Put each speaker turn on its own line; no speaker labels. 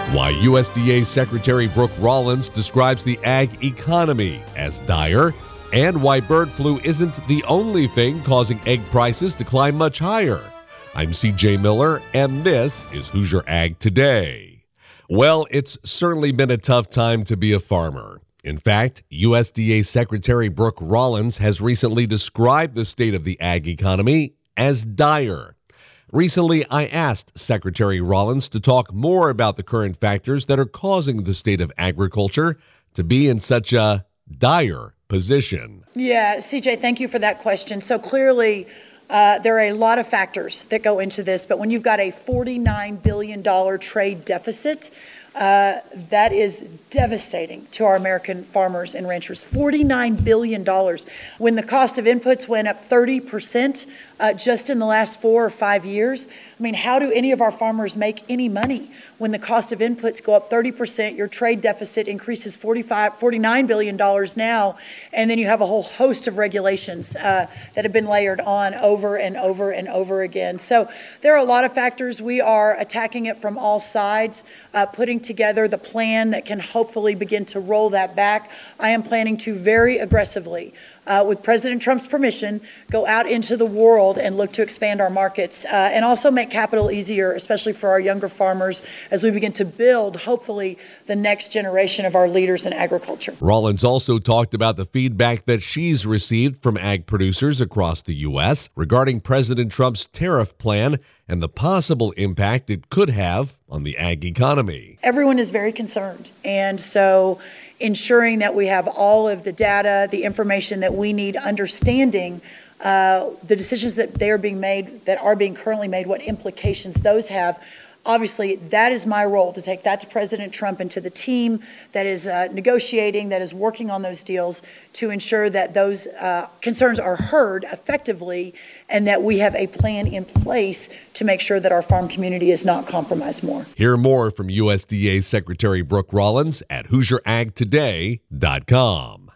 Why USDA Secretary Brooke Rollins describes the ag economy as dire, and why bird flu isn't the only thing causing egg prices to climb much higher. I'm CJ Miller, and this is Hoosier Ag Today. Well, it's certainly been a tough time to be a farmer. In fact, USDA Secretary Brooke Rollins has recently described the state of the ag economy as dire. Recently, I asked Secretary Rollins to talk more about the current factors that are causing the state of agriculture to be in such a dire position.
Yeah, CJ, thank you for that question. So clearly, there are a lot of factors that go into this, but when you've got a $49 billion trade deficit, that is devastating to our American farmers and ranchers. $49 billion. When the cost of inputs went up 30% just in the last 4 or 5 years, I mean, how do any of our farmers make any money when the cost of inputs go up 30%, your trade deficit increases $49 billion now, and then you have a whole host of regulations that have been layered on over and over and over again. So there are a lot of factors. We are attacking it from all sides, putting together the plan that can hopefully begin to roll that back. I am planning to very aggressively, with President Trump's permission, go out into the world and look to expand our markets and also make capital easier, especially for our younger farmers, as we begin to build, hopefully, the next generation of our leaders in agriculture.
Rollins also talked about the feedback that she's received from ag producers across the U.S. regarding President Trump's tariff plan and the possible impact it could have on the ag economy.
Everyone is very concerned, and so ensuring that we have all of the data, the information that we need, understanding the decisions that are being currently made, what implications those have. Obviously, that is my role, to take that to President Trump and to the team that is negotiating, that is working on those deals, to ensure that those concerns are heard effectively and that we have a plan in place to make sure that our farm community is not compromised more.
Hear more from USDA Secretary Brooke Rollins at HoosierAgToday.com.